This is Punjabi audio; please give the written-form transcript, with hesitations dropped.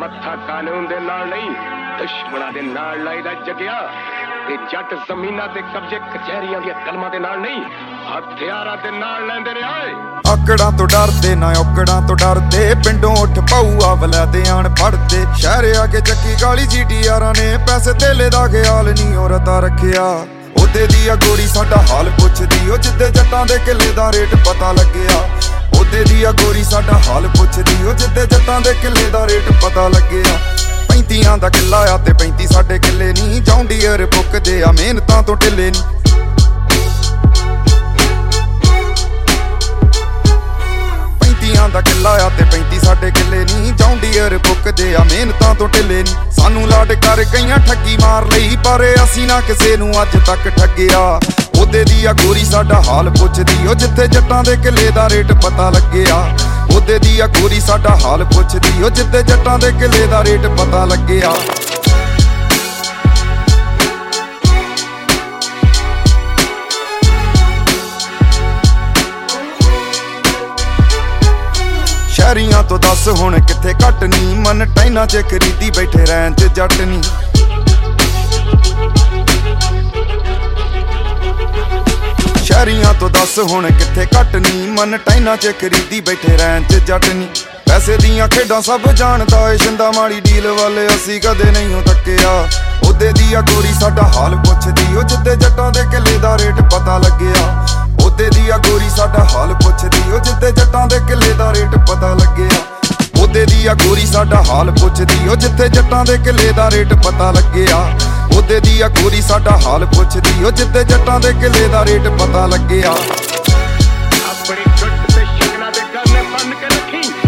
ਮੱਥਾ ਕਾਨੂੰਨ ਦੇ ਨਾਲ ਨਹੀਂ ਦੁਸ਼ਮਣਾਂ ਦੇ ਨਾਲ ਲਾਈਦਾ ਜਗਿਆ ਤੇ ਜੱਟ ਜ਼ਮੀਨਾਂ ਤੇ ਕਬਜ਼ੇ ਕਚਹਿਰੀਆਂ ਦੀਆਂ ਕਲਮਾਂ ਦੇ ਨਾਲ ਨਹੀਂ ਹਥਿਆਰਾਂ ਦੇ ਨਾਲ ਲੈਂਦੇ ਨੇ ਆਏ। ਆਕੜਾਂ ਤੋਂ ਡਰਦੇ ਨਾ ਔਕੜਾਂ ਤੋਂ ਡਰਦੇ ਪਿੰਡੋਂ ਉੱਠ ਪਾਊਆ ਵਲੈਦੇ ਆਣ ਫੜਦੇ ਸ਼ਹਿਰ ਆ ਕੇ ਚੱਕੀ ਗਾਲੀ ਜੀਟੀਆਰਾਂ ਨੇ ਪੈਸੇ ਧੇਲੇ ਦਾ ਖਿਆਲ ਨਹੀਂ ਔਰਤਾਂ ਰੱਖਿਆ। ਉਹਦੇ ਦੀ ਆ ਗੋਰੀ ਸਾਡਾ ਹਾਲ ਪੁੱਛਦੀ ਉਹ ਜਿੱਦੇ ਜੱਟਾਂ ਦੇ ਕਿੱਲੇ ਦਾ ਰੇਟ ਪਤਾ ਲੱਗਿਆ। ਉਹਦੇ ਦੀ ਆ ਗੋਰੀ ਸਾਡਾ ਹਾਲ ਪੁੱਛਦੀ ਉਹ ਜਿੱਦੇ ਜੱਟਾਂ ਦੇ ਕਿੱਲੇ ਦਾ ਰੇਟ ਪਤਾ ਲੱਗਿਆ। 35 ਦਾ ਕਿੱਲਾ ਆ ਤੇ 35 ਸਾਡੇ ਕਿੱਲੇ ਨਹੀਂ ਜੌਂਡੀਅਰ ਪੁੱਕਦੇ ਆ ਮਿਹਨਤਾਂ ਤੋਂ ਢਿੱਲੇ ਨਹੀਂ। 35 ਦਾ ਕਿੱਲਾ ਆ ਤੇ 35 ਸਾਡੇ ਕਿੱਲੇ ਨਹੀਂ ਜੌਂਡੀਅਰ ਪੁੱਕਦੇ ਆ ਮਿਹਨਤਾਂ ਤੋਂ ਢਿੱਲੇ ਨਹੀਂ। ਸਾਨੂੰ ਲਾਡ ਕਰ ਕਈਆਂ ਠੱਗੀ ਮਾਰ ਲਈ ਪਰ ਅਸੀਂ ਨਾ ਕਿਸੇ ਨੂੰ ਅੱਜ ਤੱਕ ਠੱਗਿਆ। ਉਹਦੇ ਦੀ ਆ ਗੋਰੀ ਸਾਡਾ ਹਾਲ ਪੁੱਛਦੀ ਉਹ ਜਿੱਥੇ ਜੱਟਾਂ ਦੇ ਕਿੱਲੇ ਦਾ ਰੇਟ ਪਤਾ ਲੱਗਿਆ। ਉਹਦੇ ਦੀ ਆ ਗੋਰੀ ਸਾਡਾ ਹਾਲ ਪੁੱਛਦੀ ਉਹ ਜਿੱਥੇ ਜੱਟਾਂ ਦੇ ਕਿੱਲੇ ਦਾ ਰੇਟ ਪਤਾ ਲੱਗਿਆ। ਸ਼ਹਿਰੀਆਂ ਤੋਂ ਦੱਸ ਹੁਣ ਕਿੱਥੇ ਘੱਟ ਨੀ ਮਨ ਟਾਈਨਾਂ 'ਚ ਖਰੀਦੀ ਬੈਠੇ ਰਹਿਣ 'ਚ ਜੱਟ ਨੀ। ਸ਼ਹਿਰੀਆਂ ਤੋਂ ਦੱਸ ਹੁਣ ਕਿੱਥੇ ਘੱਟ ਨੀ ਮਨ ਟਾਈਨਾਂ 'ਚ ਖਰੀਦੀ ਬੈਠੇ ਰਹਿਣ 'ਚ ਜੱਟ ਨੀ। ਪੈਸੇ ਦੀਆਂ ਖੇਡਾਂ ਸਭ ਜਾਣਦਾ ਏ ਸ਼ਿੰਦਾ ਮਾੜੀ ਡੀਲ ਵਾਲੇ ਅਸੀਂ ਕਦੇ ਨਹੀਂ ਤੱਕਿਆ। ਉਹਦੇ ਦੀ ਆ ਗੋਰੀ ਸਾਡਾ ਹਾਲ ਪੁੱਛਦੀ ਉਹ ਜਿੱਦੇ ਜੱਟਾਂ ਦੇ ਕਿੱਲੇ ਦਾ ਰੇਟ ਪਤਾ ਲੱਗਿਆ। ਉਹਦੇ ਦੀ ਆ ਗੋਰੀ ਸਾਡਾ ਹਾਲ ਪੁੱਛਦੀ ਉਹ ਜਿੱਦੇ ਜੱਟਾਂ ਦੇ ਕਿੱਲੇ ਦਾ ਰੇਟ ਪਤਾ ਲੱਗਿਆ। ਉਹਦੇ ਦੀ ਆ ਗੋਰੀ ਸਾਡਾ ਹਾਲ ਪੁੱਛਦੀ ਉਹ ਜਿੱਥੇ ਜੱਟਾਂ ਦੇ ਕਿੱਲੇ ਦਾ ਰੇਟ ਪਤਾ ਲੱਗਿਆ। ਉਹਦੇ ਦੀ ਆ ਗੋਰੀ ਸਾਡਾ ਹਾਲ ਪੁੱਛਦੀ ਉਹ ਜਿੱਦੇ ਜੱਟਾਂ ਦੇ ਕਿੱਲੇ ਦਾ ਰੇਟ ਪਤਾ ਲੱਗਿਆ। ਆਪਣੀ ਗੁੱਟ ਤੇ ਸ਼ਗਨਾਂ ਦੇ ਗਾਨੇ ਬੰਨ ਕੇ ਰੱਖੀ